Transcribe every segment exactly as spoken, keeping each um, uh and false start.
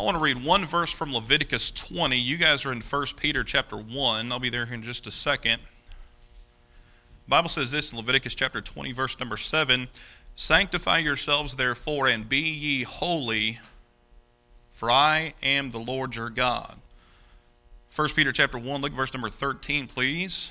want to read one verse from Leviticus twenty. You guys are in First Peter chapter one. I'll be there in just a second. The Bible says this in Leviticus chapter twenty, verse number seven. Sanctify yourselves therefore, and be ye holy, for I am the Lord your God. First Peter chapter one, look at verse number thirteen, please.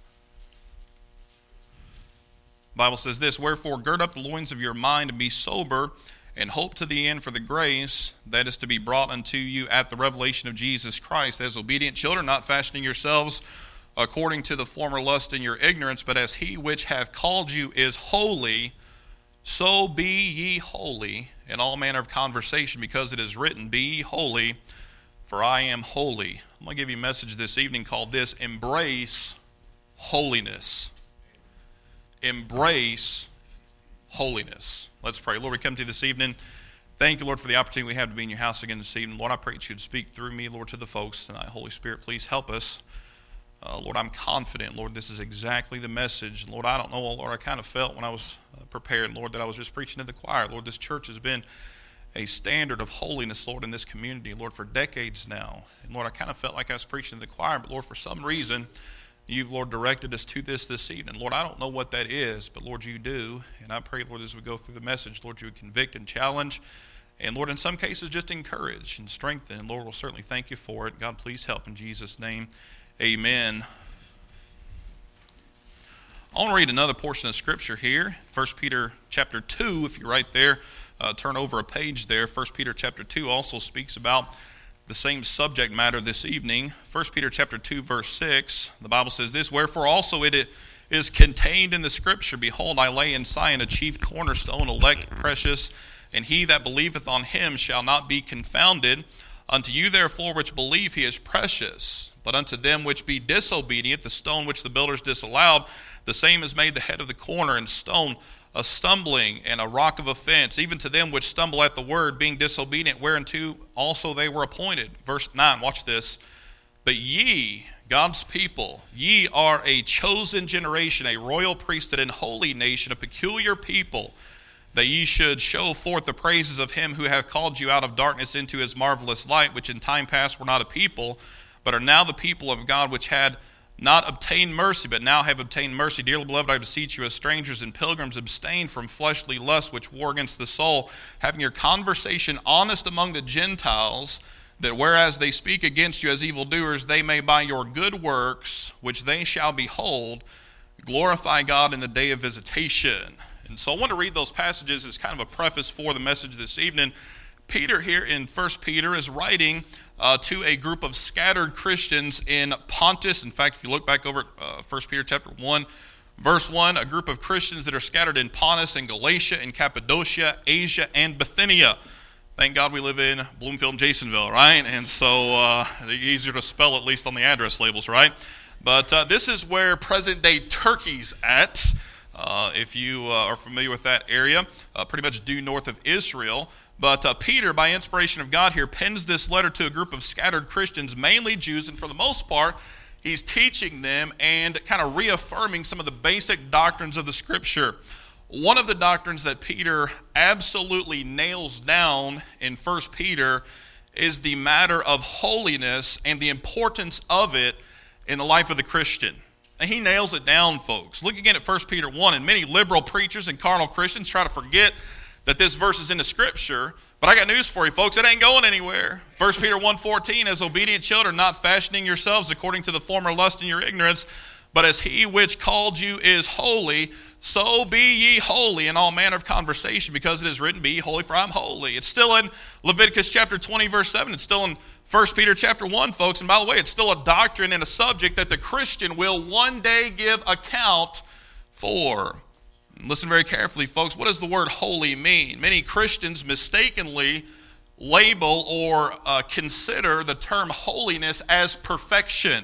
The Bible says this, wherefore gird up the loins of your mind, and be sober, and hope to the end for the grace that is to be brought unto you at the revelation of Jesus Christ. As obedient children, not fashioning yourselves according to the former lust in your ignorance, but as he which hath called you is holy, so be ye holy in all manner of conversation, because it is written, be ye holy, for I am holy. I'm going to give you a message this evening called this, Embrace Holiness. Embrace holiness. Let's pray. Lord, we come to you this evening. Thank you, Lord, for the opportunity we have to be in your house again this evening. Lord, I pray that you'd speak through me, Lord, to the folks tonight. Holy Spirit, please help us. Uh, Lord, I'm confident, Lord, this is exactly the message. Lord, I don't know, Lord, I kind of felt when I was uh, prepared, Lord, that I was just preaching to the choir. Lord, this church has been a standard of holiness, Lord, in this community, Lord, for decades now. And Lord, I kind of felt like I was preaching to the choir, but Lord, for some reason, you've, Lord, directed us to this this evening. Lord, I don't know what that is, but Lord, you do. And I pray, Lord, as we go through the message, Lord, you would convict and challenge. And Lord, in some cases, just encourage and strengthen. And Lord, we'll certainly thank you for it. God, please help in Jesus' name. Amen. I want to read another portion of Scripture here. First Peter chapter two, if you're right there, uh, turn over a page there. First Peter chapter two also speaks about the same subject matter this evening. First Peter chapter two, verse six, the Bible says this, wherefore also it is contained in the Scripture, behold, I lay in Zion a chief cornerstone, elect, precious, and he that believeth on him shall not be confounded. Unto you therefore which believe he is precious, but unto them which be disobedient, the stone which the builders disallowed, the same is made the head of the corner, and stone a stumbling and a rock of offense, even to them which stumble at the word, being disobedient, whereunto also they were appointed. Verse nine, watch this. But ye, God's people, ye are a chosen generation, a royal priesthood, and holy nation, a peculiar people, that ye should show forth the praises of him who hath called you out of darkness into his marvelous light, which in time past were not a people, but are now the people of God, which had not obtained mercy, but now have obtained mercy. Dearly beloved, I beseech you as strangers and pilgrims, abstain from fleshly lusts which war against the soul, having your conversation honest among the Gentiles, that whereas they speak against you as evildoers, they may by your good works, which they shall behold, glorify God in the day of visitation. And so I want to read those passages as kind of a preface for the message this evening. Peter here in First Peter is writing uh, to a group of scattered Christians in Pontus. In fact, if you look back over at uh, First Peter chapter one, verse one, a group of Christians that are scattered in Pontus and Galatia and Cappadocia, Asia, and Bithynia. Thank God we live in Bloomfield and Jasonville, right? And so uh, easier to spell, at least on the address labels, right? But uh, this is where present-day Turkey's at. Uh, if you uh, are familiar with that area, uh, pretty much due north of Israel. But uh, Peter, by inspiration of God here, pens this letter to a group of scattered Christians, mainly Jews, and for the most part, he's teaching them and kind of reaffirming some of the basic doctrines of the Scripture. One of the doctrines that Peter absolutely nails down in First Peter is the matter of holiness and the importance of it in the life of the Christian. And he nails it down, folks. Look again at First Peter one, and many liberal preachers and carnal Christians try to forget that this verse is in the Scripture. But I got news for you, folks. It ain't going anywhere. First Peter one fourteen, as obedient children, not fashioning yourselves according to the former lust in your ignorance, but as he which called you is holy, so be ye holy in all manner of conversation, because it is written, be ye holy, for I am holy. It's still in Leviticus chapter twenty, verse seven. It's still in First Peter chapter one, folks. And by the way, it's still a doctrine and a subject that the Christian will one day give account for. Listen very carefully, folks. What does the word holy mean? Many Christians mistakenly label or uh, consider the term holiness as perfection.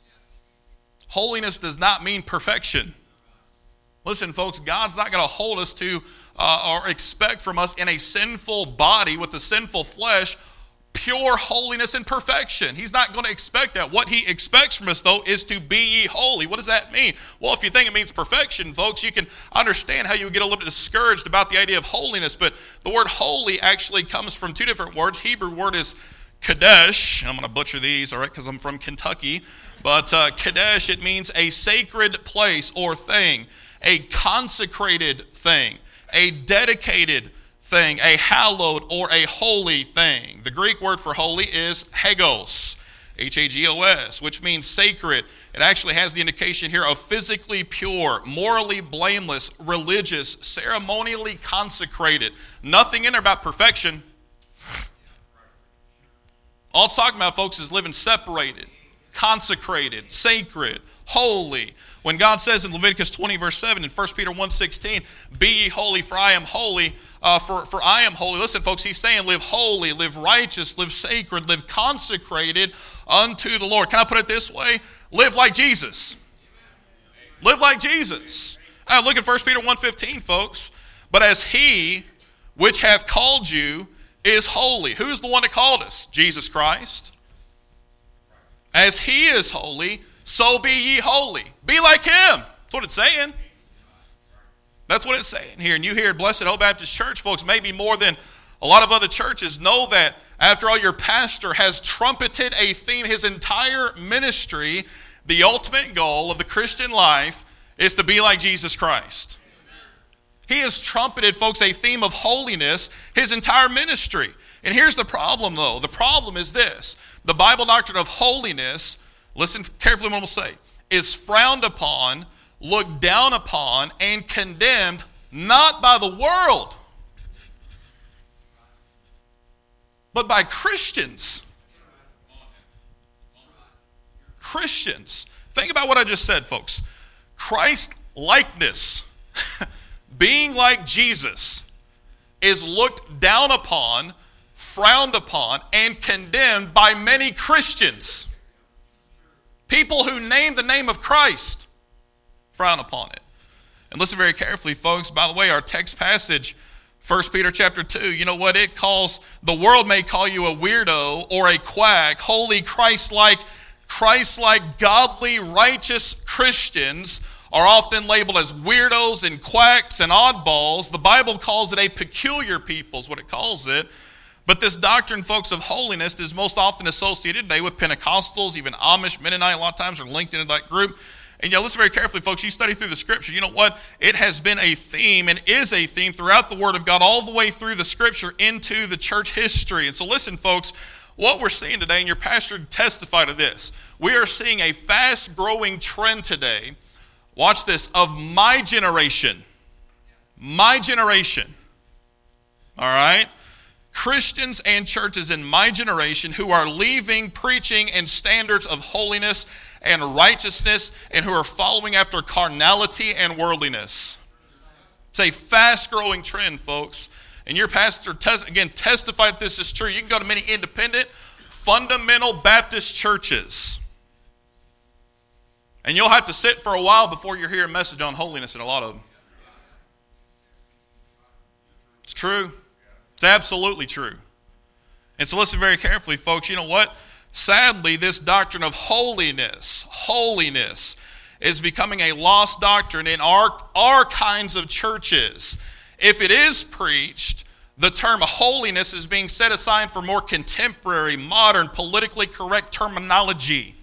Holiness does not mean perfection. Listen, folks, God's not going to hold us to uh, or expect from us in a sinful body with a sinful flesh pure holiness and perfection. He's not going to expect that. What he expects from us, though, is to be ye holy. What does that mean? Well, if you think it means perfection, folks, you can understand how you would get a little bit discouraged about the idea of holiness. But the word holy actually comes from two different words. Hebrew word is kadesh. I'm going to butcher these, all right, because I'm from Kentucky. But uh, kadesh, it means a sacred place or thing, a consecrated thing, a dedicated thing, a hallowed or a holy thing. The Greek word for holy is hagos, H A G O S, which means sacred. It actually has the indication here of physically pure, morally blameless, religious, ceremonially consecrated. Nothing in there about perfection. All it's talking about, folks, is living separated, consecrated, sacred, holy. When God says in Leviticus twenty, verse seven, in First Peter one sixteen, be ye holy, for I am holy, uh, for, for I am holy. Listen, folks, he's saying live holy, live righteous, live sacred, live consecrated unto the Lord. Can I put it this way? Live like Jesus. Live like Jesus. Uh, look at First Peter one fifteen, folks. But as he which hath called you is holy. Who's the one that called us? Jesus Christ. As he is holy, so be ye holy. Be like him. That's what it's saying. That's what it's saying here. And you here at Blessed Hope Baptist Church, folks, maybe more than a lot of other churches, know that after all, your pastor has trumpeted a theme. His entire ministry, the ultimate goal of the Christian life is to be like Jesus Christ. He has trumpeted, folks, a theme of holiness his entire ministry. And here's the problem, though. The problem is this. The Bible doctrine of holiness, listen carefully what I'm going to say, is frowned upon, looked down upon, and condemned not by the world, but by Christians. Christians. Think about what I just said, folks. Christ-likeness, being like Jesus, is looked down upon, frowned upon, and condemned by many Christians. People who name the name of Christ frown upon it. And listen very carefully, folks. By the way, our text passage, First Peter chapter two, you know what it calls? The world may call you a weirdo or a quack. Holy, Christ-like, Christ-like, godly, righteous Christians are often labeled as weirdos and quacks and oddballs. The Bible calls it a peculiar people is what it calls it. But this doctrine, folks, of holiness is most often associated today with Pentecostals, even Amish, Mennonite, a lot of times are linked into that group. And you know, listen very carefully, folks. You study through the Scripture. You know what? It has been a theme and is a theme throughout the Word of God all the way through the Scripture into the church history. And so listen, folks, what we're seeing today, and your pastor testified to this, we are seeing a fast-growing trend today, watch this, of my generation. My generation. All right? Christians and churches in my generation who are leaving preaching and standards of holiness and righteousness and who are following after carnality and worldliness. It's a fast-growing trend, folks. And your pastor, tes- again, testified this is true. You can go to many independent, fundamental Baptist churches. And you'll have to sit for a while before you hear a message on holiness in a lot of them. It's true. It's absolutely true. And so listen very carefully, folks. You know what? Sadly, this doctrine of holiness, holiness, is becoming a lost doctrine in our, our kinds of churches. If it is preached, the term holiness is being set aside for more contemporary, modern, politically correct terminology.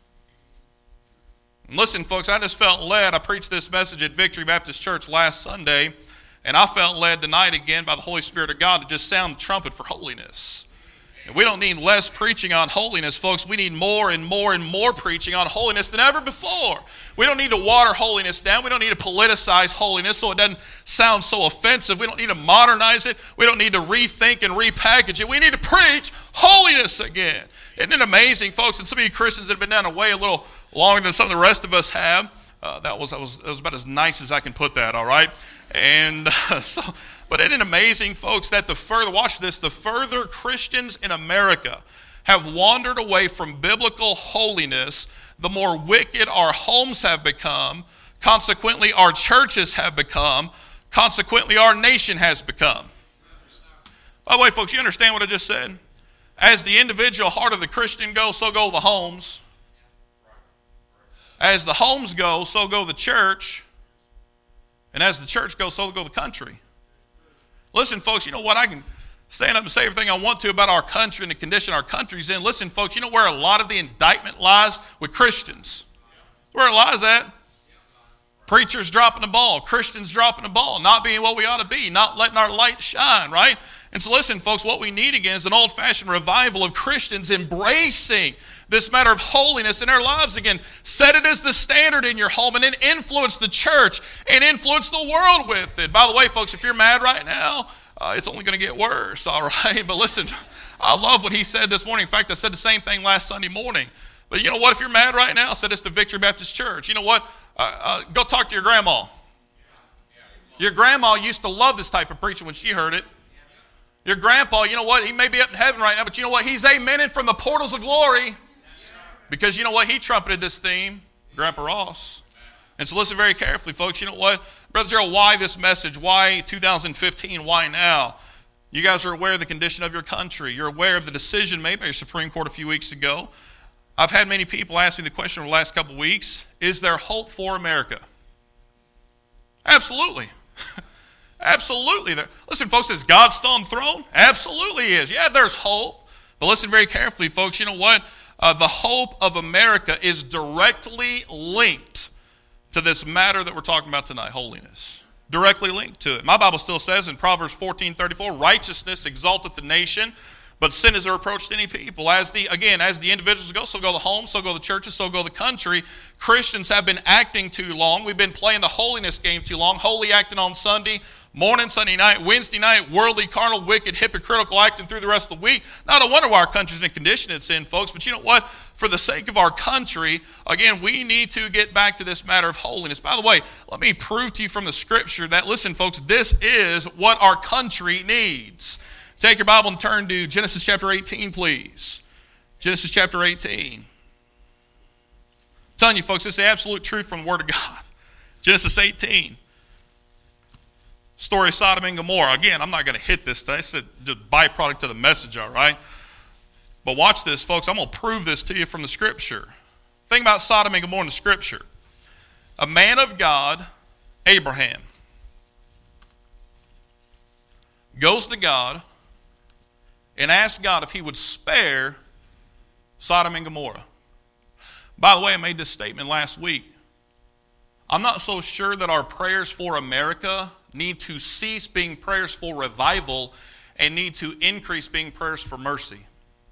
And listen, folks, I just felt led. I preached this message at Victory Baptist Church last Sunday, and I felt led tonight again by the Holy Spirit of God to just sound the trumpet for holiness. And we don't need less preaching on holiness, folks. We need more and more and more preaching on holiness than ever before. We don't need to water holiness down. We don't need to politicize holiness so it doesn't sound so offensive. We don't need to modernize it. We don't need to rethink and repackage it. We need to preach holiness again. Isn't it amazing, folks? And some of you Christians that have been down the way a little longer than some of the rest of us have, uh, that was that was, that was about as nice as I can put that, all right? And uh, so, but isn't it amazing, folks, that the further, watch this, the further Christians in America have wandered away from biblical holiness, the more wicked our homes have become, consequently our churches have become, consequently our nation has become. By the way, folks, you understand what I just said? As the individual heart of the Christian goes, so go the homes. As the homes go, so go the church. And as the church goes, so go the country. Listen, folks, you know what? I can stand up and say everything I want to about our country and the condition our country's in. Listen, folks, you know where a lot of the indictment lies? With Christians. Where it lies at? Preachers dropping the ball. Christians dropping the ball. Not being what we ought to be. Not letting our light shine, right? And so listen, folks, what we need again is an old-fashioned revival of Christians embracing this matter of holiness in their lives again. Set it as the standard in your home and then influence the church and influence the world with it. By the way, folks, if you're mad right now, uh, it's only going to get worse, all right? But listen, I love what he said this morning. In fact, I said the same thing last Sunday morning. But you know what? If you're mad right now, I said it's the Victory Baptist Church. You know what? Uh, uh, go talk to your grandma. Your grandma used to love this type of preaching when she heard it. Your grandpa, you know what? He may be up in heaven right now, but you know what? He's amening from the portals of glory. Because you know what? He trumpeted this theme, Grandpa Ross. And so listen very carefully, folks. You know what? Brother Gerald, why this message? Why two thousand fifteen? Why now? You guys are aware of the condition of your country. You're aware of the decision made by your Supreme Court a few weeks ago. I've had many people ask me the question over the last couple of weeks, is there hope for America? Absolutely. Absolutely. Listen, folks, is God still on the throne? Absolutely he is. Yeah, there's hope. But listen very carefully, folks. You know what? Uh, the hope of America is directly linked to this matter that we're talking about tonight, holiness. Directly linked to it. My Bible still says in Proverbs fourteen thirty-four, righteousness exalteth the nation, but sin is a reproach to any people. As the again, as the individuals go, so go the homes, so go the churches, so go the country. Christians have been acting too long. We've been playing the holiness game too long. Holy acting on Sunday morning, Sunday night, Wednesday night, worldly, carnal, wicked, hypocritical acting through the rest of the week. Not a wonder why our country's in the condition it's in, folks. But you know what? For the sake of our country, again, we need to get back to this matter of holiness. By the way, let me prove to you from the scripture that, listen, folks, this is what our country needs. Take your Bible and turn to Genesis chapter eighteen, please. Genesis chapter eighteen. I'm telling you, folks, this is the absolute truth from the Word of God. Genesis eighteen. Story of Sodom and Gomorrah. Again, I'm not going to hit this. It's a byproduct of the message, all right? But watch this, folks. I'm going to prove this to you from the Scripture. Think about Sodom and Gomorrah in the Scripture. A man of God, Abraham, goes to God and asks God if he would spare Sodom and Gomorrah. By the way, I made this statement last week. I'm not so sure that our prayers for America need to cease being prayers for revival and need to increase being prayers for mercy.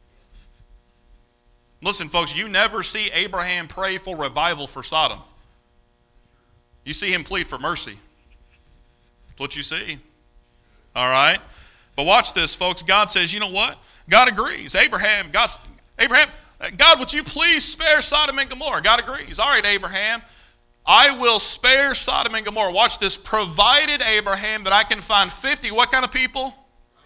Listen, folks, you never see Abraham pray for revival for Sodom. You see him plead for mercy. That's what you see. All right? But watch this, folks. God says, you know what? God agrees. Abraham, God's, Abraham, God, would you please spare Sodom and Gomorrah? God agrees. All right, Abraham, I will spare Sodom and Gomorrah. Watch this. Provided, Abraham, that I can find fifty, what kind of people? Can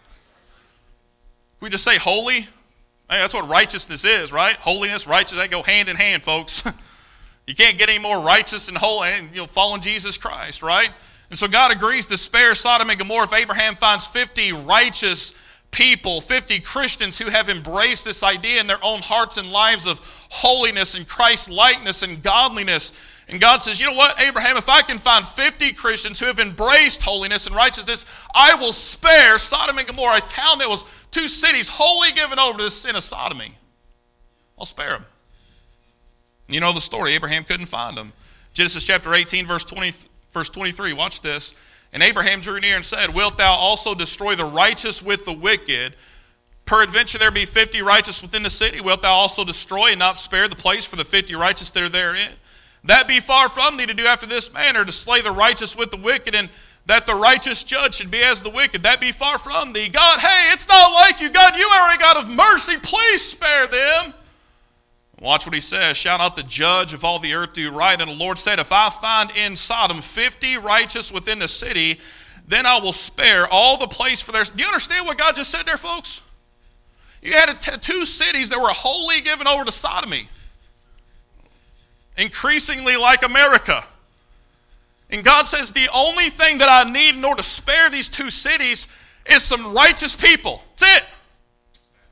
we just say holy? Hey, that's what righteousness is, right? Holiness, righteousness, they go hand in hand, folks. You can't get any more righteous and holy and you'll follow Jesus Christ, right? And so God agrees to spare Sodom and Gomorrah if Abraham finds fifty righteous people, fifty Christians who have embraced this idea in their own hearts and lives of holiness and Christ-likeness and godliness. And God says, you know what, Abraham, if I can find fifty Christians who have embraced holiness and righteousness, I will spare Sodom and Gomorrah, a town that was two cities wholly given over to the sin of sodomy. I'll spare them. You know the story. Abraham couldn't find them. Genesis chapter eighteen, verse twenty, verse twenty-three. Watch this. And Abraham drew near and said, wilt thou also destroy the righteous with the wicked? Peradventure there be fifty righteous within the city. Wilt thou also destroy and not spare the place for the fifty righteous that are therein? That be far from thee to do after this manner, to slay the righteous with the wicked, and that the righteous judge should be as the wicked. That be far from thee. God, hey, it's not like you. God, you are a God of mercy. Please spare them. Watch what he says. Shall not the judge of all the earth do right? And the Lord said, if I find in Sodom fifty righteous within the city, then I will spare all the place for their... Do you understand what God just said there, folks? You had a t- two cities that were wholly given over to sodomy. Increasingly like America. And God says the only thing that I need in order to spare these two cities is some righteous people. That's it.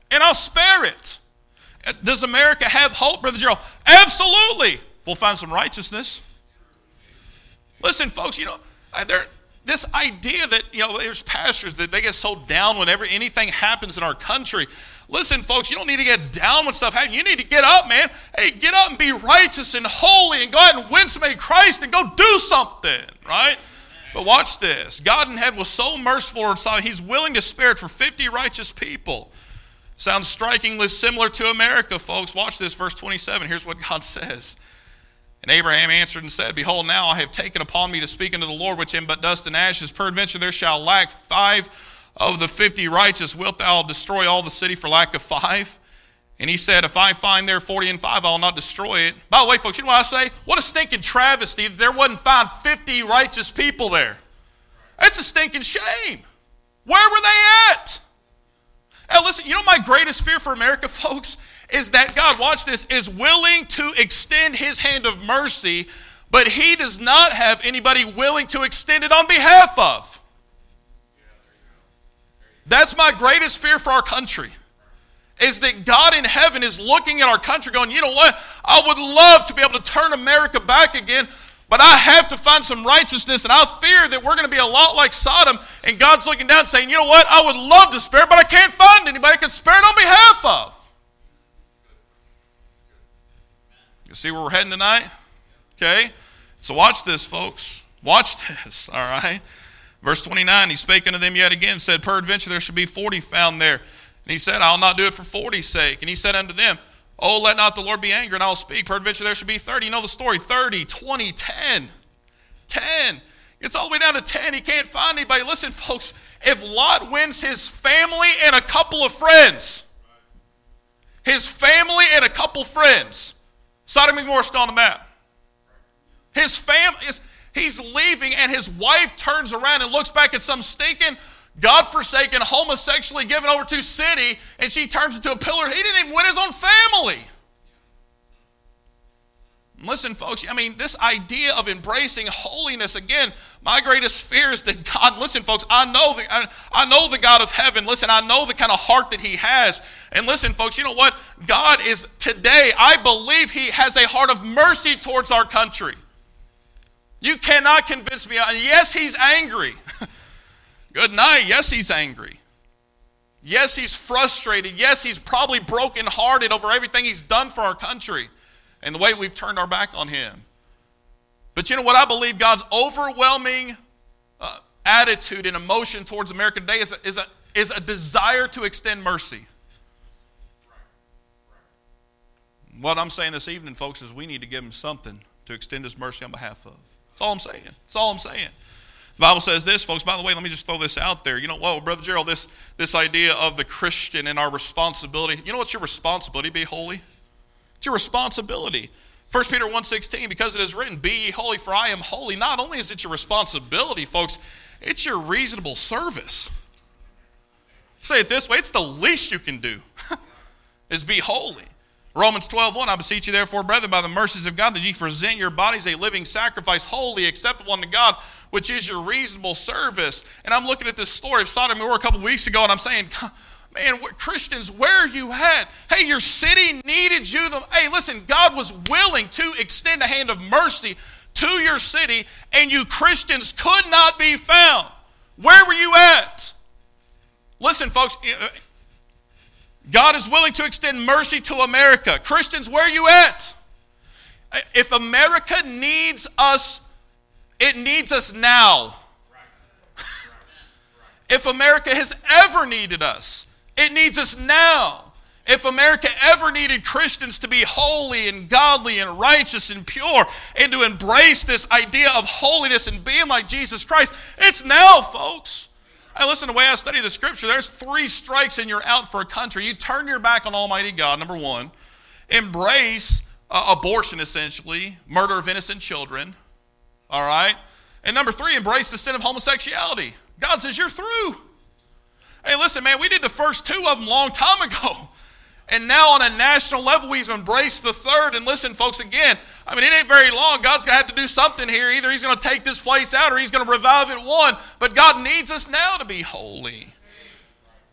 and I'll spare it. Does America have hope, Brother Gerald? Absolutely. We'll find some righteousness. Listen, folks, you know, there, this idea that, you know, there's pastors that they get so down whenever anything happens in our country. Listen, folks, you don't need to get down when stuff happens. You need to get up, man. Hey, get up and be righteous and holy and go out and win somebody Christ and go do something, right? But watch this. God in heaven was so merciful, he's willing to spare it for fifty righteous people. Sounds strikingly similar to America, folks. Watch this, verse twenty-seven. Here's what God says. And Abraham answered and said, Behold, now I have taken upon me to speak unto the Lord, which am but dust and ashes. Peradventure there shall lack five of the fifty righteous. Wilt thou destroy all the city for lack of five? And he said, If I find there forty and five, I will not destroy it. By the way, folks, you know what I say? What a stinking travesty that there wasn't found fifty righteous people there. That's a stinking shame. Where were they at? Now listen, you know my greatest fear for America, folks, is that God, watch this, is willing to extend his hand of mercy, but he does not have anybody willing to extend it on behalf of. That's my greatest fear for our country, is that God in heaven is looking at our country going, you know what, I would love to be able to turn America back again, but I have to find some righteousness, and I fear that we're going to be a lot like Sodom, and God's looking down saying, you know what, I would love to spare it, but I can't find anybody who can spare it on behalf of. You see where we're heading tonight? Okay, so watch this, folks. Watch this, all right? Verse twenty-nine, he spake unto them yet again, said, Peradventure there shall be forty found there. And he said, I'll not do it for forty's sake. And he said unto them, Oh, let not the Lord be angry, and I will speak. Peradventure there shall be thirty. You know the story, thirty, twenty, ten. ten. It's all the way down to ten. He can't find anybody. Listen, folks, if Lot wins his family and a couple of friends, his family and a couple friends, Sodom and Gomorrah still on the map. His family, he's leaving, and his wife turns around and looks back at some stinking, God-forsaken, homosexually given over to city, and she turns into a pillar. He didn't even win his own family. Listen, folks, I mean, this idea of embracing holiness, again, my greatest fear is that God, listen, folks, I know, the, I, I know the God of heaven. Listen, I know the kind of heart that he has. And listen, folks, you know what? God is today, I believe he has a heart of mercy towards our country. You cannot convince me. And yes, he's angry. Good night. Yes, he's angry. Yes, he's frustrated. Yes, he's probably brokenhearted over everything he's done for our country and the way we've turned our back on him. But you know what? I believe God's overwhelming uh, attitude and emotion towards America today is a, is, a, is a desire to extend mercy. What I'm saying this evening, folks, is we need to give him something to extend his mercy on behalf of. That's all I'm saying. That's all I'm saying. The Bible says this, folks. By the way, let me just throw this out there. You know, well, Brother Gerald, this, this idea of the Christian and our responsibility. You know what's your responsibility? Be holy. It's your responsibility. First Peter one sixteen, because it is written, Be ye holy, for I am holy. Not only is it your responsibility, folks, it's your reasonable service. Say it this way, it's the least you can do, is be holy. Romans twelve one, I beseech you therefore, brethren, by the mercies of God, that ye present your bodies a living sacrifice, holy, acceptable unto God, which is your reasonable service. And I'm looking at this story of Sodom and Gomorrah a couple weeks ago, and I'm saying, man, Christians, where are you at? Hey, your city needed you. Hey, listen, God was willing to extend a hand of mercy to your city, and you Christians could not be found. Where were you at? Listen, folks, God is willing to extend mercy to America. Christians, where are you at? If America needs us, it needs us now. If America has ever needed us, it needs us now. If America ever needed Christians to be holy and godly and righteous and pure and to embrace this idea of holiness and being like Jesus Christ, it's now, folks. Hey, listen, the way I study the scripture, there's three strikes and you're out for a country. You turn your back on Almighty God, number one. Embrace uh, abortion, essentially, murder of innocent children. All right? And number three, embrace the sin of homosexuality. God says, you're through. Hey, listen, man, we did the first two of them a long time ago. And now on a national level, we've embraced the third. And listen, folks, again, I mean, it ain't very long. God's going to have to do something here. Either he's going to take this place out or he's going to revive it one. But God needs us now to be holy.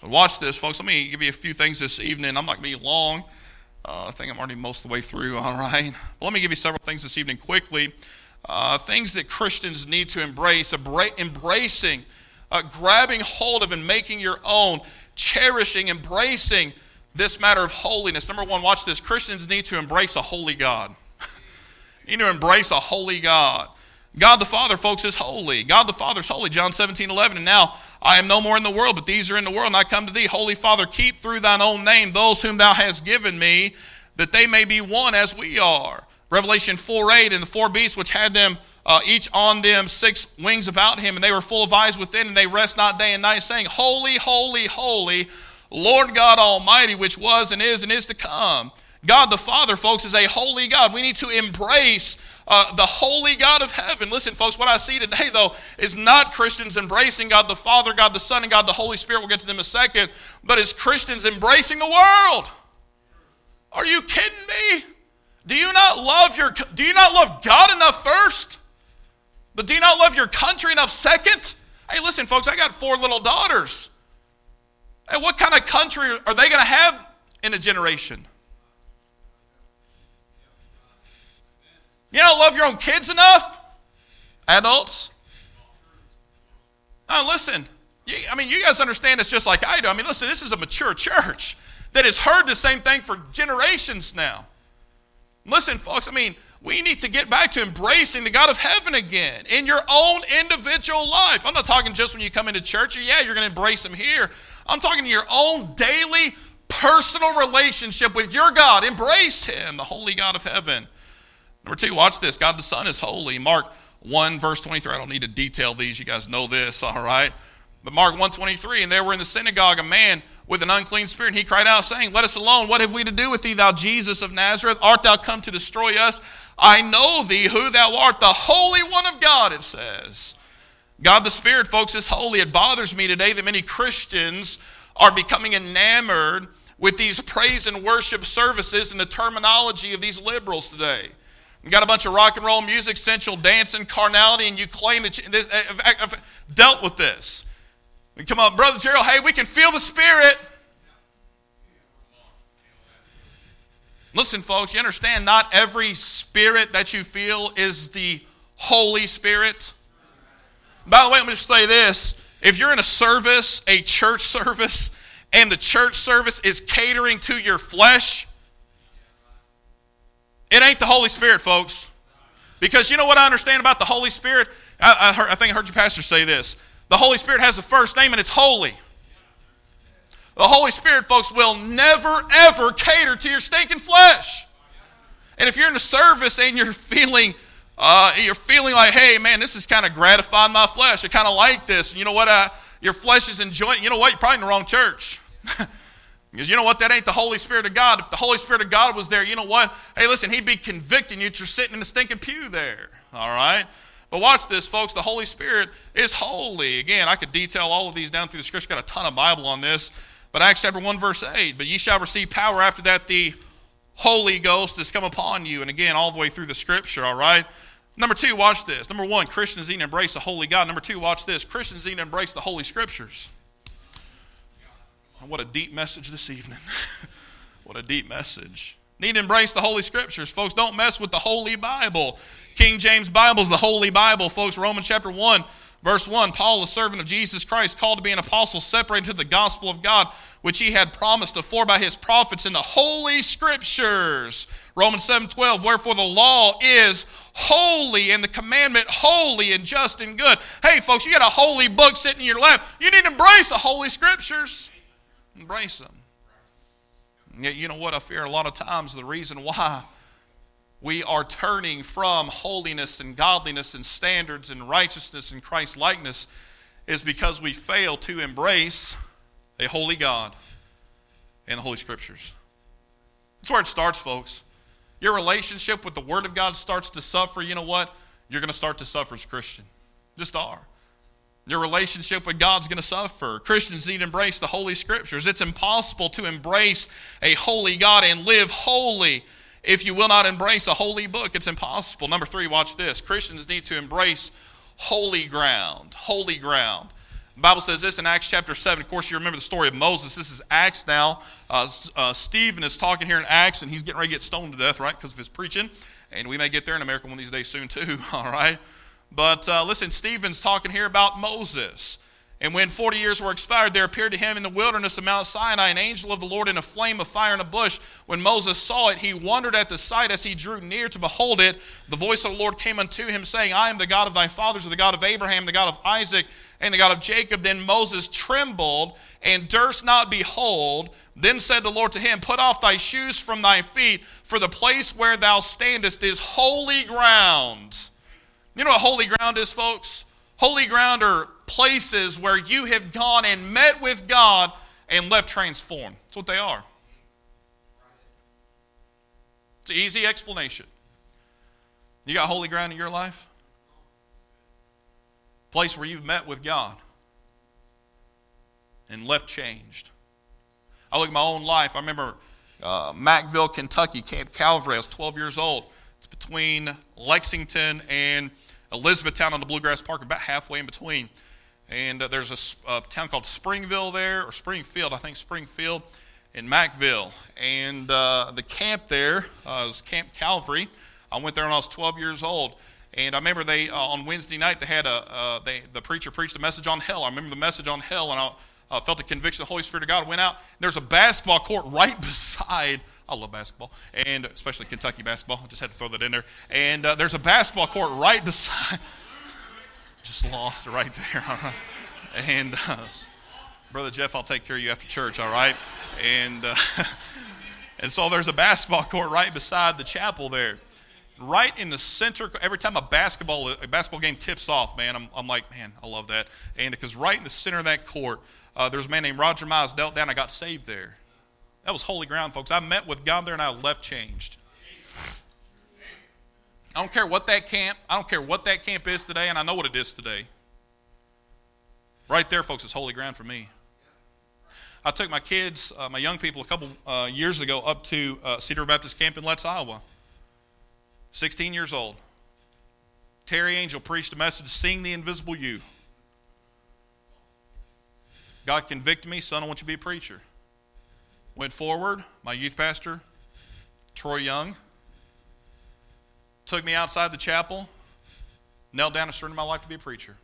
But watch this, folks. Let me give you a few things this evening. I'm not going to be long. Uh, I think I'm already most of the way through, all right? But let me give you several things this evening quickly. Uh, things that Christians need to embrace, embracing, uh, grabbing hold of and making your own, cherishing, embracing this matter of holiness. Number one, watch this. Christians need to embrace a holy God. You need to embrace a holy God. God the Father, folks, is holy. God the Father is holy. John seventeen eleven. And now I am no more in the world, but these are in the world, and I come to thee. Holy Father, keep through thine own name those whom thou hast given me, that they may be one as we are. Revelation four eight, and the four beasts which had them uh, each on them six wings about him, and they were full of eyes within, and they rest not day and night, saying, Holy, holy, holy, Lord God Almighty, which was and is and is to come. God the Father, folks, is a holy God. We need to embrace uh, the holy God of heaven. Listen, folks, what I see today, though, is not Christians embracing God the Father, God the Son, and God the Holy Spirit. We'll get to them in a second. But is Christians embracing the world. Are you kidding me? Do you not love your, do you not love God enough first? But do you not love your country enough second? Hey, listen, folks, I got four little daughters. Hey, what kind of country are they going to have in a generation? You don't love your own kids enough? Adults? Now listen, you, I mean, you guys understand this just like I do. I mean, listen, this is a mature church that has heard the same thing for generations now. Listen, folks, I mean, we need to get back to embracing the God of heaven again in your own individual life. I'm not talking just when you come into church. Yeah, you're going to embrace him here. I'm talking your own daily, personal relationship with your God. Embrace him, the holy God of heaven. Number two, watch this. God the Son is holy. Mark one, verse twenty-three. I don't need to detail these. You guys know this, all right? But Mark one twenty-three, and there were in the synagogue a man with an unclean spirit, and he cried out, saying, Let us alone. What have we to do with thee, thou Jesus of Nazareth? Art thou come to destroy us? I know thee, who thou art, the Holy One of God, it says. God the Spirit, folks, is holy. It bothers me today that many Christians are becoming enamored with these praise and worship services and the terminology of these liberals today. You got a bunch of rock and roll music, sensual dancing, carnality, and you claim that you this, I've dealt with this. Come on, Brother Gerald, hey, we can feel the Spirit. Listen, folks, you understand not every spirit that you feel is the Holy Spirit. By the way, let me just say this. If you're in a service, a church service, and the church service is catering to your flesh, it ain't the Holy Spirit, folks. Because you know what I understand about the Holy Spirit? I, I, heard, I think I heard your pastor say this. The Holy Spirit has a first name and it's holy. The Holy Spirit, folks, will never, ever cater to your stinking flesh. And if you're in a service and you're feeling, uh, you're feeling like, hey, man, this is kind of gratifying my flesh. I kind of like this. And you know what? Uh, your flesh is enjoying. You know what? You're probably in the wrong church. Because you know what? That ain't the Holy Spirit of God. If the Holy Spirit of God was there, you know what? Hey, listen, he'd be convicting you that you're sitting in a stinking pew there. All right? But watch this, folks. The Holy Spirit is holy. Again, I could detail all of these down through the scripture. Got a ton of Bible on this. But Acts chapter one, verse eight. But ye shall receive power after that the Holy Ghost has come upon you. And again, all the way through the scripture, all right? Number two, watch this. Number one, Christians need to embrace the holy God. Number two, watch this. Christians need to embrace the Holy Scriptures. What a deep message this evening. What a deep message. Need to embrace the Holy Scriptures. Folks, don't mess with the Holy Bible. King James Bible is the Holy Bible. Folks, Romans chapter one, verse one, Paul, a servant of Jesus Christ, called to be an apostle, separated to the gospel of God, which he had promised afore by his prophets in the Holy Scriptures. Romans seven twelve, wherefore the law is holy and the commandment holy and just and good. Hey, folks, you got a holy book sitting in your lap. You need to embrace the Holy Scriptures. Embrace them. Yet, you know what? I fear a lot of times the reason why we are turning from holiness and godliness and standards and righteousness and Christ-likeness is because we fail to embrace a holy God and the Holy Scriptures. That's where it starts, folks. Your relationship with the Word of God starts to suffer. You know what? You're going to start to suffer as a Christian. Just are. Your relationship with God's going to suffer. Christians need to embrace the Holy Scriptures. It's impossible to embrace a holy God and live holy if you will not embrace a holy book. It's impossible. Number three, watch this. Christians need to embrace holy ground. Holy ground. The Bible says this in Acts chapter seven. Of course, you remember the story of Moses. This is Acts now. Uh, uh, Stephen is talking here in Acts, and he's getting ready to get stoned to death, right, because of his preaching. And we may get there in America one of these days soon too, all right? But uh, listen, Stephen's talking here about Moses. And when forty years were expired, there appeared to him in the wilderness of Mount Sinai an angel of the Lord in a flame of fire in a bush. When Moses saw it, he wondered at the sight. As he drew near to behold it, the voice of the Lord came unto him, saying, I am the God of thy fathers, the God of Abraham, the God of Isaac, and the God of Jacob. Then Moses trembled and durst not behold. Then said the Lord to him, Put off thy shoes from thy feet, for the place where thou standest is holy ground. You know what holy ground is, folks? Holy ground are places where you have gone and met with God and left transformed. That's what they are. It's an easy explanation. You got holy ground in your life? Place where you've met with God and left changed. I look at my own life. I remember uh, Mackville, Kentucky, Camp Calvary. I was twelve years old. It's between Lexington and Elizabethtown on the Bluegrass Park, about halfway in between. And uh, there's a, a town called Springville there, or Springfield, I think Springfield, in Mackville. And uh, the camp there uh, was Camp Calvary. I went there when I was twelve years old. And I remember they uh, on Wednesday night, they had a uh, they, the preacher preached a message on hell. I remember the message on hell, and I uh, felt the conviction of the Holy Spirit of God. I went out. There's a basketball court right beside. I love basketball, and especially Kentucky basketball. I just had to throw that in there. And uh, there's a basketball court right beside. Just lost it right there. All right. And uh, Brother Jeff, I'll take care of you after church. All right. And uh, and so there's a basketball court right beside the chapel there. Right in the center, every time a basketball a basketball game tips off, man, I'm, I'm like, man, I love that. And because right in the center of that court, uh, there's a man named Roger Miles knelt down. I got saved there. That was holy ground, folks. I met with God there, and I left changed. I don't care what that camp, I don't care what that camp is today, and I know what it is today. Right there, folks, is holy ground for me. I took my kids, uh, my young people, a couple uh, years ago up to uh, Cedar Baptist Camp in Letts, Iowa. sixteen years old. Terry Angel preached a message, Seeing the Invisible You. God convicted me, son, I want you to be a preacher. Went forward, my youth pastor, Troy Young, took me outside the chapel, knelt down and surrendered my life to be a preacher.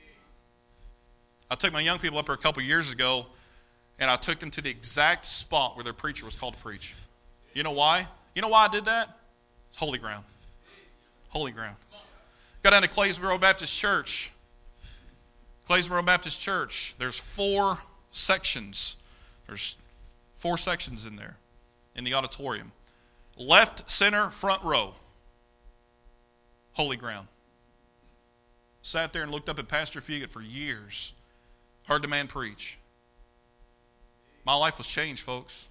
I took my young people up there a couple years ago, and I took them to the exact spot where their preacher was called to preach. You know why? You know why I did that? It's holy ground. Holy ground. Got down to Claysboro Baptist Church. Claysboro Baptist Church. There's four sections. There's four sections in there in the auditorium. Left, center, front row. Holy ground. Sat there and looked up at Pastor Fugit for years. Heard the man preach. My life was changed, folks.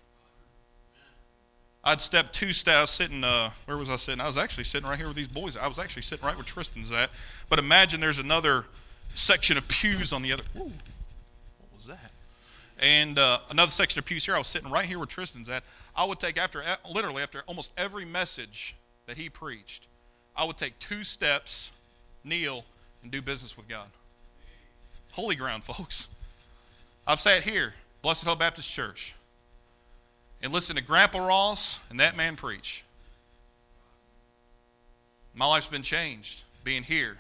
I'd stepped two steps, sitting, uh, where was I sitting? I was actually sitting right here with these boys. I was actually sitting right where Tristan's at. But imagine there's another section of pews on the other. Whoa, what was that? And uh, another section of pews here. I was sitting right here where Tristan's at. I would take, after literally after almost every message that he preached, I would take two steps, kneel, and do business with God. Holy ground, folks. I've sat here, Blessed Hope Baptist Church, and listened to Grandpa Ross and that man preach. My life's been changed being here.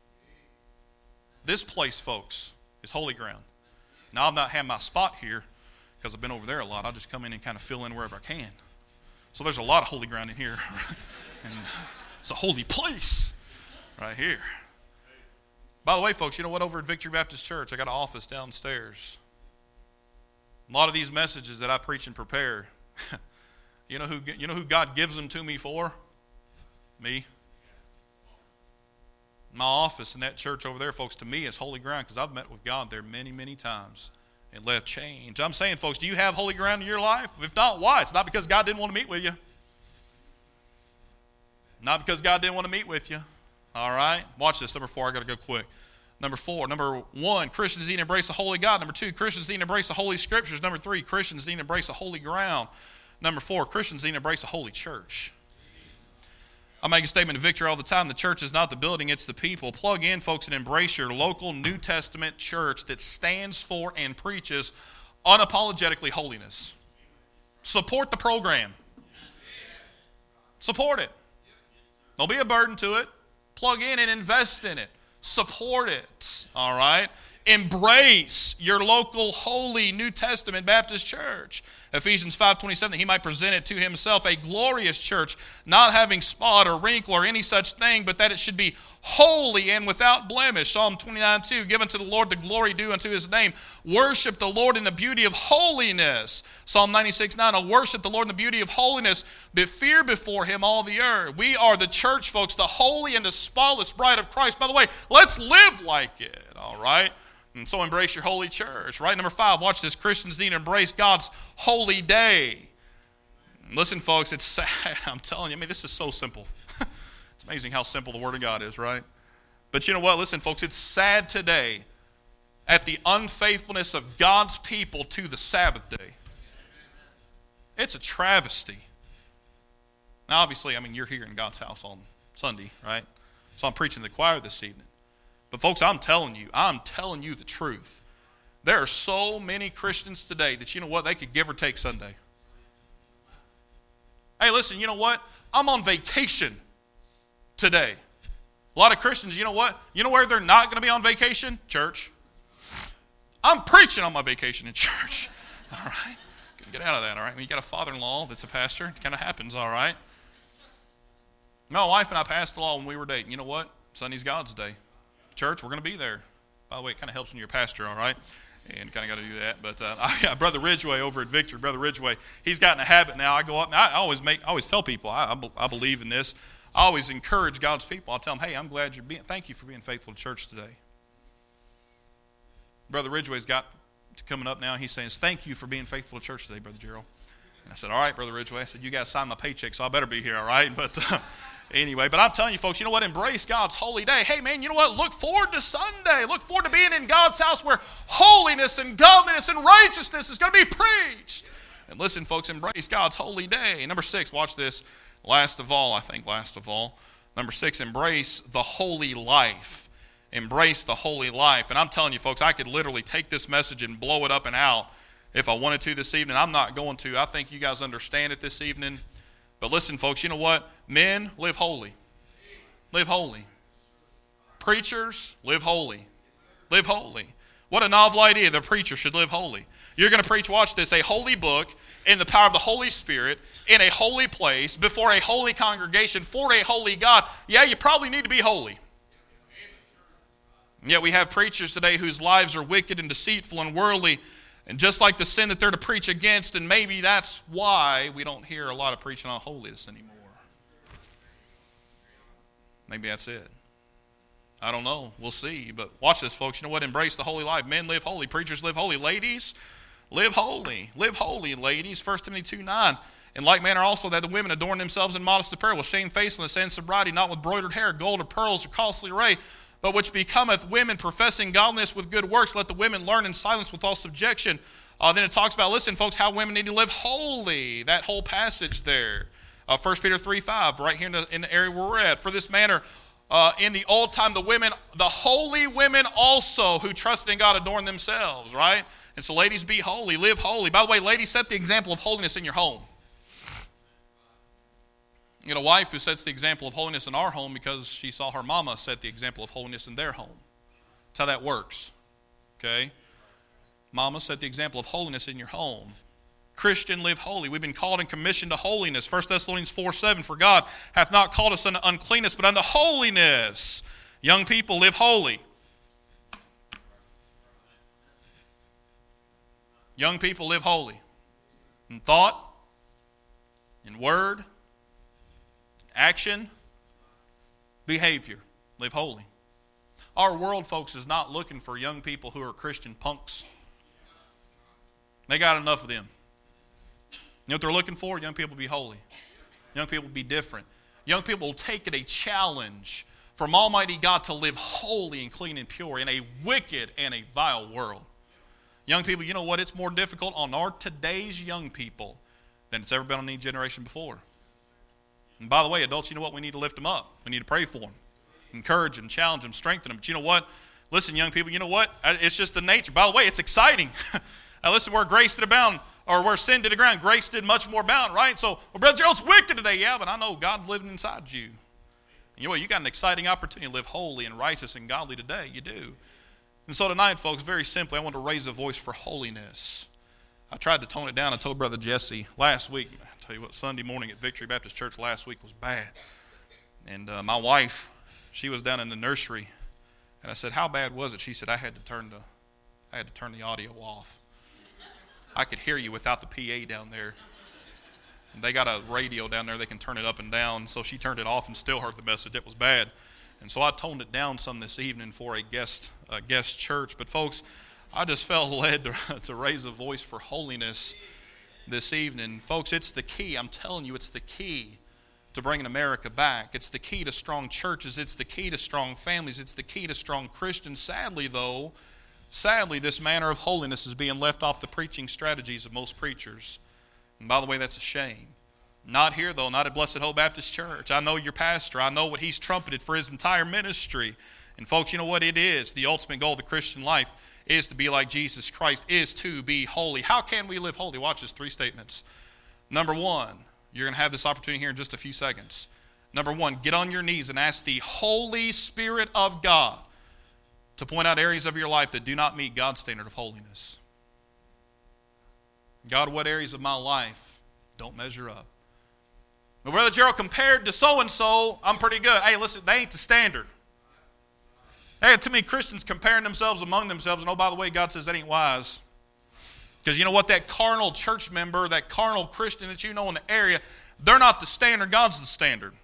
This place, folks, is holy ground. Now, I've not had my spot here because I've been over there a lot. I'll just come in and kind of fill in wherever I can. So there's a lot of holy ground in here. And it's a holy place right here. By the way, folks, you know what? Over at Victory Baptist Church, I got an office downstairs. A lot of these messages that I preach and prepare, you know who you know who God gives them to me for? Me. My office in that church over there, folks, to me is holy ground because I've met with God there many, many times and left change. I'm saying, folks, do you have holy ground in your life? If not, why? It's not because God didn't want to meet with you. Not because God didn't want to meet with you. All right? Watch this. Number four, I got to go quick. Number four. Number one, Christians need to embrace a holy God. Number two, Christians need to embrace the holy scriptures. Number three, Christians need to embrace a holy ground. Number four, Christians need to embrace a holy church. I make a statement of victory all the time. The church is not the building, it's the people. Plug in, folks, and embrace your local New Testament church that stands for and preaches unapologetically holiness. Support the program. Support it. There'll be a burden to it. Plug in and invest in it. Support it. All right? Embrace your local holy New Testament Baptist church. Ephesians five twenty-seven, that he might present it to himself a glorious church, not having spot or wrinkle or any such thing, but that it should be holy and without blemish. Psalm twenty-nine two, give unto the Lord the glory due unto his name. Worship the Lord in the beauty of holiness. Psalm ninety-six nine, I'll worship the Lord in the beauty of holiness, but fear before him all the earth. We are the church, folks, the holy and the spotless bride of Christ. By the way, let's live like it, all right? And so embrace your holy church. Right, number five, watch this. Christians need to embrace God's holy day. Listen, folks, it's sad. I'm telling you, I mean, this is so simple. It's amazing how simple the Word of God is, right? But you know what? Listen, folks, it's sad today at the unfaithfulness of God's people to the Sabbath day. It's a travesty. Now, obviously, I mean, you're here in God's house on Sunday, right? So I'm preaching to the choir this evening. But folks, I'm telling you, I'm telling you the truth. There are so many Christians today that, you know what, they could give or take Sunday. Hey, listen, you know what? I'm on vacation today. A lot of Christians, you know what? You know where they're not going to be on vacation? Church. I'm preaching on my vacation in church. All right? Get out of that, all right? When you got a father-in-law that's a pastor, it kind of happens, all right? My wife and I passed the law when we were dating. You know what? Sunday's God's day. Church, we're going to be there. By the way, it kind of helps when you're a pastor, all right? And kind of got to do that. But uh, I got Brother Ridgway over at Victory. Brother Ridgway, he's gotten a habit now. I go up, and I always make, I always tell people, I, I, I believe in this. I always encourage God's people. I tell them, hey, I'm glad you're being, thank you for being faithful to church today. Brother Ridgway's got coming up now. He's saying, thank you for being faithful to church today, Brother Gerald. And I said, all right, Brother Ridgway. I said, you guys signed my paycheck, so I better be here, all right? But uh, anyway, but I'm telling you, folks, you know what? Embrace God's holy day. Hey, man, you know what? Look forward to Sunday. Look forward to being in God's house where holiness and godliness and righteousness is going to be preached. And listen, folks, embrace God's holy day. Number six, watch this. Last of all, I think last of all. Number six, embrace the holy life. Embrace the holy life. And I'm telling you, folks, I could literally take this message and blow it up and out if I wanted to this evening. I'm not going to. I think you guys understand it this evening. But listen, folks, you know what? Men, live holy. Live holy. Preachers, live holy. Live holy. What a novel idea. The preacher should live holy. You're going to preach, watch this, a holy book in the power of the Holy Spirit in a holy place before a holy congregation for a holy God. Yeah, you probably need to be holy. Yet we have preachers today whose lives are wicked and deceitful and worldly, and just like the sin that they're to preach against, and maybe that's why we don't hear a lot of preaching on holiness anymore. Maybe that's it. I don't know. We'll see. But watch this, folks. You know what? Embrace the holy life. Men, live holy. Preachers, live holy. Ladies, live holy. Live holy, ladies. First Timothy two nine. In like manner also that the women adorn themselves in modest apparel, with shamefacedness and sobriety, not with broidered hair, gold or pearls or costly array, but which becometh women professing godliness with good works. Let the women learn in silence with all subjection. Uh, then it talks about, listen, folks, how women need to live holy. That whole passage there. Uh, First Peter three five, right here in the, in the area where we're at. For this manner, uh, in the old time, the women, the holy women also who trusted in God adorn themselves, right? And so ladies, be holy, live holy. By the way, ladies, set the example of holiness in your home. You get a wife who sets the example of holiness in our home because she saw her mama set the example of holiness in their home. That's how that works, okay? Mama set the example of holiness in your home. Christian, live holy. We've been called and commissioned to holiness. First Thessalonians four seven, for God hath not called us unto uncleanness, but unto holiness. Young people, live holy. Young people, live holy. In thought, in word, action, behavior. Live holy. Our world, folks, is not looking for young people who are Christian punks. They got enough of them. You know what they're looking for? Young people be holy. Young people be different. Young people will take it a challenge from Almighty God to live holy and clean and pure in a wicked and a vile world. Young people, you know what? It's more difficult on our today's young people than it's ever been on any generation before. And by the way, adults, you know what? We need to lift them up. We need to pray for them, encourage them, challenge them, strengthen them. But you know what? Listen, young people, you know what? It's just the nature. By the way, it's exciting. Now listen, where grace did abound, or where sin did abound, grace did much more abound, right? So, well, Brother Gerald's wicked today. Yeah, but I know God's living inside you. And you know what? You got an exciting opportunity to live holy and righteous and godly today. You do. And so tonight, folks, very simply, I want to raise a voice for holiness. I tried to tone it down. I told Brother Jesse last week, I tell you what, Sunday morning at Victory Baptist Church last week was bad. And uh, my wife, she was down in the nursery, and I said, "How bad was it?" She said, I had to turn the, I had to turn the audio off. I could hear you without the P A down there. And they got a radio down there, they can turn it up and down. So she turned it off and still heard the message. It was bad. And so I toned it down some this evening for a guest a guest church. But folks, I just felt led to, to raise a voice for holiness this evening. Folks, it's the key. I'm telling you, it's the key to bringing America back. It's the key to strong churches. It's the key to strong families. It's the key to strong Christians. Sadly, though, sadly, this manner of holiness is being left off the preaching strategies of most preachers. And by the way, that's a shame. Not here, though, not at Blessed Hope Baptist Church. I know your pastor. I know what he's trumpeted for his entire ministry. And folks, you know what it is? The ultimate goal of the Christian life is to be like Jesus Christ, is to be holy. How can we live holy? Watch this, three statements. Number one, you're going to have this opportunity here in just a few seconds. Number one, get on your knees and ask the Holy Spirit of God to point out areas of your life that do not meet God's standard of holiness. God, what areas of my life don't measure up? Well, Brother Gerald, compared to so-and-so, I'm pretty good. Hey, listen, they ain't the standard. Hey, too many Christians comparing themselves among themselves, and oh, by the way, God says that ain't wise. Because you know what? That carnal church member, that carnal Christian that you know in the area, they're not the standard. God's the standard.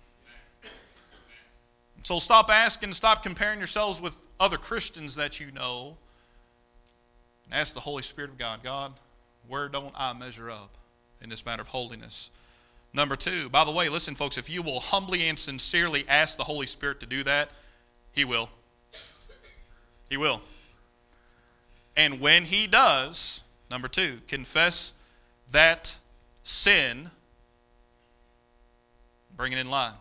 So stop asking, stop comparing yourselves with other Christians that you know. And ask the Holy Spirit of God, God, where don't I measure up in this matter of holiness? Number two, by the way, listen, folks, if you will humbly and sincerely ask the Holy Spirit to do that, He will. He will. And when He does, number two, confess that sin, bring it in line.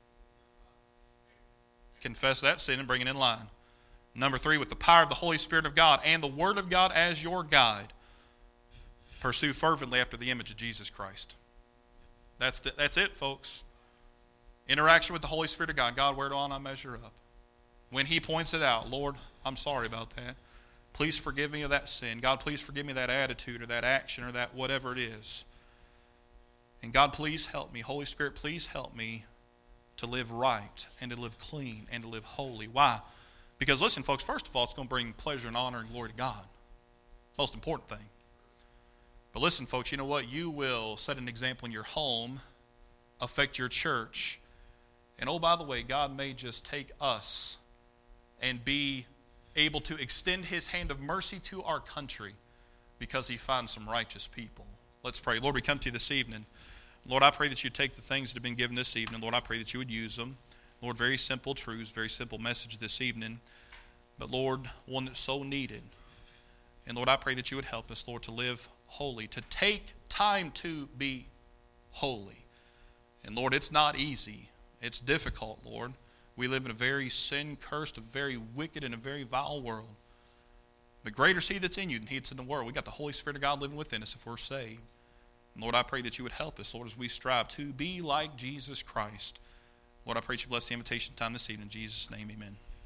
Confess that sin and bring it in line. Number three, with the power of the Holy Spirit of God and the Word of God as your guide, pursue fervently after the image of Jesus Christ. That's the, that's it, folks. Interaction with the Holy Spirit of God. God, where do I not measure up? When He points it out, Lord, I'm sorry about that. Please forgive me of that sin. God, please forgive me that attitude or that action or that whatever it is. And God, please help me. Holy Spirit, please help me to live right and to live clean and to live holy. Why? Because listen, folks, first of all, it's going to bring pleasure and honor and glory to God. Most important thing. But listen, folks, you know what? You will set an example in your home, affect your church. And oh, by the way, God may just take us and be able to extend His hand of mercy to our country because He finds some righteous people. Let's pray. Lord, we come to you this evening. Lord, I pray that you take the things that have been given this evening. Lord, I pray that you would use them. Lord, very simple truths, very simple message this evening. But Lord, one that's so needed. And Lord, I pray that you would help us, Lord, to live holy, to take time to be holy. And Lord, it's not easy. It's difficult, Lord. We live in a very sin-cursed, a very wicked, and a very vile world. But greater is He that's in you than he that's in the world. We've got the Holy Spirit of God living within us if we're saved. And Lord, I pray that you would help us, Lord, as we strive to be like Jesus Christ. Lord, I pray that you bless the invitation time this evening. In Jesus' name, amen.